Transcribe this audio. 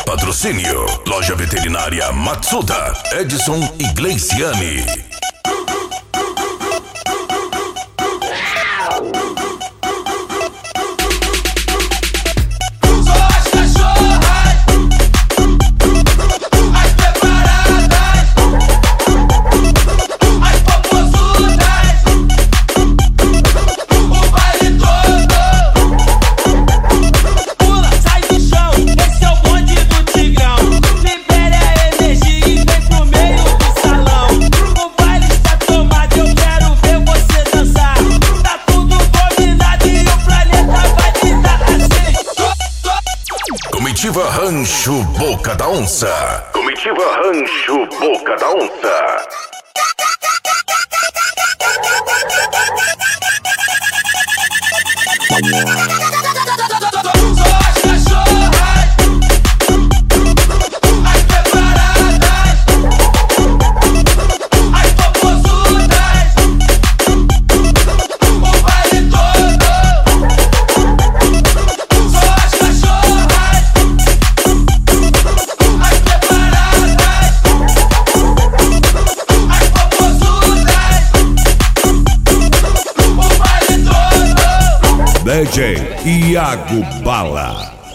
Patrocínio: Loja Veterinária Matsuda, Edson e Gleiciane. Comitiva Rancho Boca da Onça. Comitiva Rancho Boca da Onça. DJ Iago Bala.